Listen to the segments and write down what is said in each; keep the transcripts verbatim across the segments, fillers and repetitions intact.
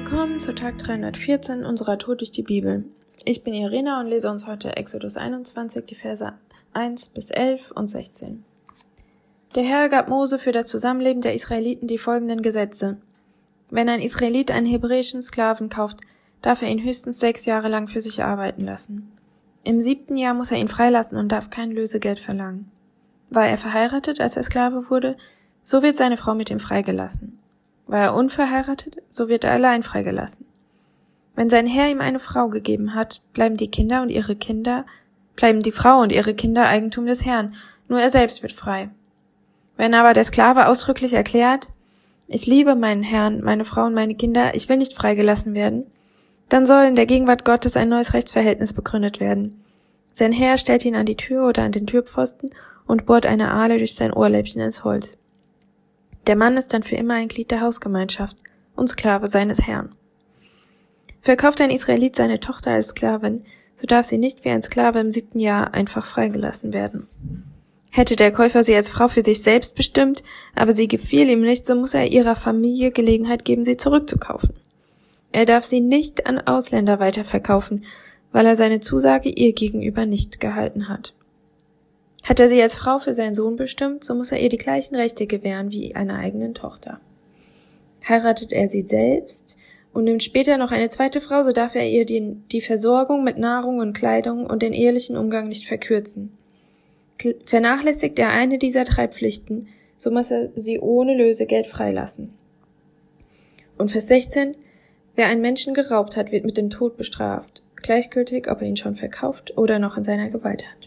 Willkommen zu Tag dreihundertvierzehn unserer Tour durch die Bibel. Ich bin Irena und lese uns heute Exodus einundzwanzig, die Verse eins bis elf und sechzehn. Der Herr gab Mose für das Zusammenleben der Israeliten die folgenden Gesetze. Wenn ein Israelit einen hebräischen Sklaven kauft, darf er ihn höchstens sechs Jahre lang für sich arbeiten lassen. Im siebten Jahr muss er ihn freilassen und darf kein Lösegeld verlangen. War er verheiratet, als er Sklave wurde, so wird seine Frau mit ihm freigelassen. War er unverheiratet, so wird er allein freigelassen. Wenn sein Herr ihm eine Frau gegeben hat, bleiben die Kinder und ihre Kinder, bleiben die Frau und ihre Kinder Eigentum des Herrn, nur er selbst wird frei. Wenn aber der Sklave ausdrücklich erklärt, ich liebe meinen Herrn, meine Frau und meine Kinder, ich will nicht freigelassen werden, dann soll in der Gegenwart Gottes ein neues Rechtsverhältnis begründet werden. Sein Herr stellt ihn an die Tür oder an den Türpfosten und bohrt eine Ahle durch sein Ohrläppchen ins Holz. Der Mann ist dann für immer ein Glied der Hausgemeinschaft und Sklave seines Herrn. Verkauft ein Israelit seine Tochter als Sklavin, so darf sie nicht wie ein Sklave im siebten Jahr einfach freigelassen werden. Hätte der Käufer sie als Frau für sich selbst bestimmt, aber sie gefiel ihm nicht, so muss er ihrer Familie Gelegenheit geben, sie zurückzukaufen. Er darf sie nicht an Ausländer weiterverkaufen, weil er seine Zusage ihr gegenüber nicht gehalten hat. Hat er sie als Frau für seinen Sohn bestimmt, so muss er ihr die gleichen Rechte gewähren wie einer eigenen Tochter. Heiratet er sie selbst und nimmt später noch eine zweite Frau, so darf er ihr die, die Versorgung mit Nahrung und Kleidung und den ehelichen Umgang nicht verkürzen. Vernachlässigt er eine dieser drei Pflichten, so muss er sie ohne Lösegeld freilassen. Und Vers sechzehn, wer einen Menschen geraubt hat, wird mit dem Tod bestraft, gleichgültig, ob er ihn schon verkauft oder noch in seiner Gewalt hat.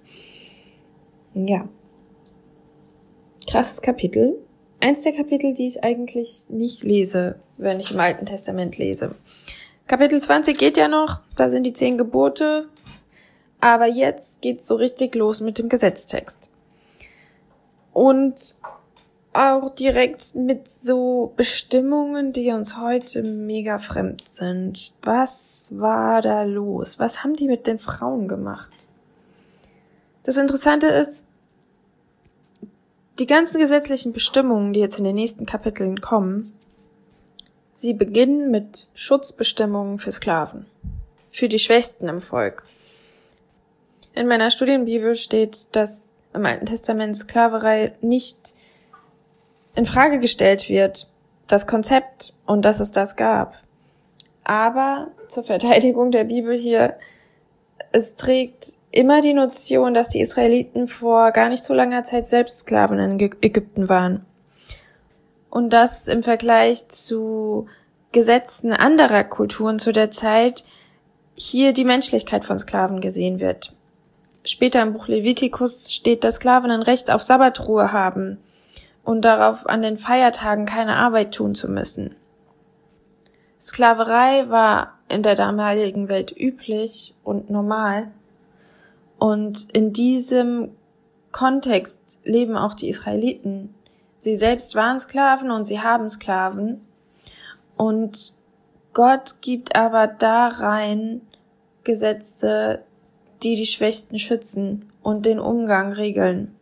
Ja. Krasses Kapitel. Eins der Kapitel, die ich eigentlich nicht lese, wenn ich im Alten Testament lese. Kapitel zwanzig geht ja noch, da sind die zehn Gebote, aber jetzt geht's so richtig los mit dem Gesetztext. Und auch direkt mit so Bestimmungen, die uns heute mega fremd sind. Was war da los? Was haben die mit den Frauen gemacht? Das Interessante ist, die ganzen gesetzlichen Bestimmungen, die jetzt in den nächsten Kapiteln kommen, sie beginnen mit Schutzbestimmungen für Sklaven, für die Schwächsten im Volk. In meiner Studienbibel steht, dass im Alten Testament Sklaverei nicht in Frage gestellt wird, das Konzept und dass es das gab. Aber zur Verteidigung der Bibel hier, es trägt immer die Notion, dass die Israeliten vor gar nicht so langer Zeit selbst Sklaven in Ägypten waren. Und dass im Vergleich zu Gesetzen anderer Kulturen zu der Zeit hier die Menschlichkeit von Sklaven gesehen wird. Später im Buch Levitikus steht, dass Sklaven ein Recht auf Sabbatruhe haben und darauf, an den Feiertagen keine Arbeit tun zu müssen. Sklaverei war in der damaligen Welt üblich und normal. Und in diesem Kontext leben auch die Israeliten. Sie selbst waren Sklaven und sie haben Sklaven. Und Gott gibt aber da rein Gesetze, die die Schwächsten schützen und den Umgang regeln.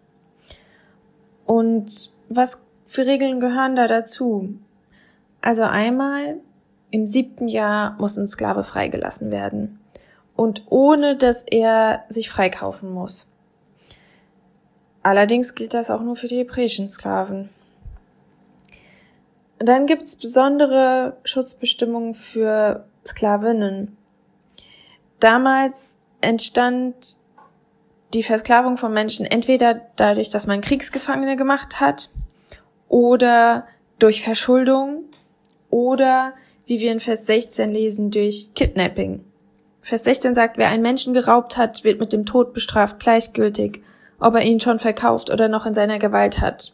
Und was für Regeln gehören da dazu? Also einmal, im siebten Jahr muss ein Sklave freigelassen werden. Und ohne, dass er sich freikaufen muss. Allerdings gilt das auch nur für die hebräischen Sklaven. Dann gibt's besondere Schutzbestimmungen für Sklavinnen. Damals entstand die Versklavung von Menschen entweder dadurch, dass man Kriegsgefangene gemacht hat, oder durch Verschuldung, oder, wie wir in Vers sechzehn lesen, durch Kidnapping. Vers sechzehn sagt, wer einen Menschen geraubt hat, wird mit dem Tod bestraft, gleichgültig, ob er ihn schon verkauft oder noch in seiner Gewalt hat.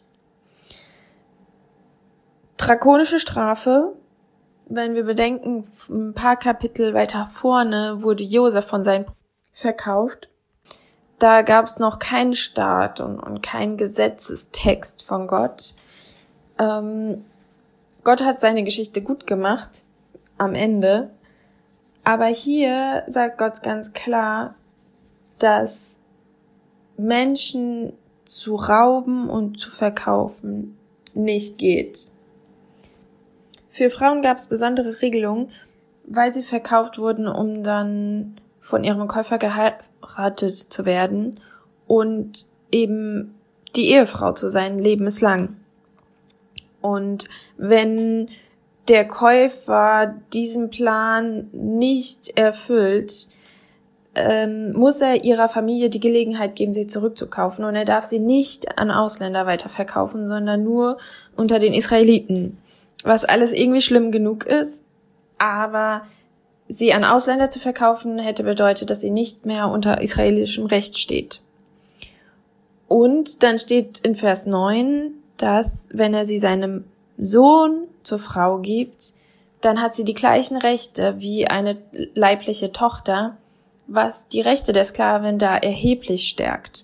Drakonische Strafe, wenn wir bedenken, ein paar Kapitel weiter vorne wurde Josef von seinen verkauft. Da gab es noch keinen Staat und, und keinen Gesetzestext von Gott. Ähm, Gott hat seine Geschichte gut gemacht, am Ende. Aber hier sagt Gott ganz klar, dass Menschen zu rauben und zu verkaufen nicht geht. Für Frauen gab es besondere Regelungen, weil sie verkauft wurden, um dann von ihrem Käufer geheiratet zu werden und eben die Ehefrau zu sein, lebenslang. Und wenn der Käufer diesen Plan nicht erfüllt, ähm, muss er ihrer Familie die Gelegenheit geben, sie zurückzukaufen. Und er darf sie nicht an Ausländer weiterverkaufen, sondern nur unter den Israeliten. Was alles irgendwie schlimm genug ist, aber sie an Ausländer zu verkaufen, hätte bedeutet, dass sie nicht mehr unter israelischem Recht steht. Und dann steht in Vers neun, dass, wenn er sie seinem Sohn zur Frau gibt, dann hat sie die gleichen Rechte wie eine leibliche Tochter, was die Rechte der Sklavin da erheblich stärkt.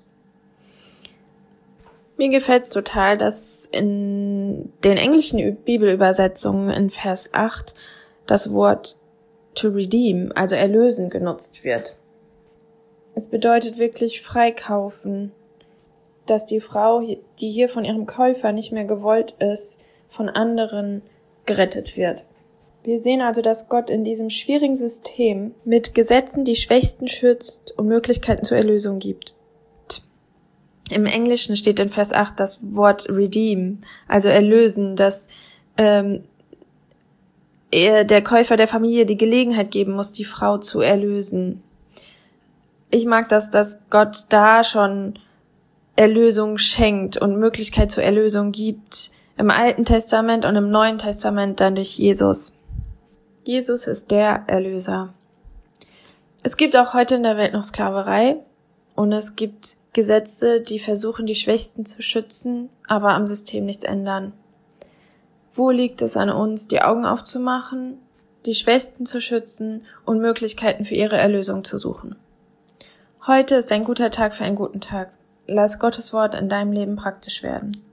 Mir gefällt's total, dass in den englischen Bibelübersetzungen in Vers acht das Wort to redeem, also erlösen, genutzt wird. Es bedeutet wirklich freikaufen, dass die Frau, die hier von ihrem Käufer nicht mehr gewollt ist, von anderen gerettet wird. Wir sehen also, dass Gott in diesem schwierigen System mit Gesetzen die Schwächsten schützt und Möglichkeiten zur Erlösung gibt. Im Englischen steht in Vers acht das Wort redeem, also erlösen, dass ähm, er, der Käufer der Familie die Gelegenheit geben muss, die Frau zu erlösen. Ich mag das, dass Gott da schon Erlösung schenkt und Möglichkeit zur Erlösung gibt, im Alten Testament und im Neuen Testament dann durch Jesus. Jesus ist der Erlöser. Es gibt auch heute in der Welt noch Sklaverei und es gibt Gesetze, die versuchen, die Schwächsten zu schützen, aber am System nichts ändern. Wo liegt es an uns, die Augen aufzumachen, die Schwächsten zu schützen und Möglichkeiten für ihre Erlösung zu suchen? Heute ist ein guter Tag für einen guten Tag. Lass Gottes Wort in deinem Leben praktisch werden.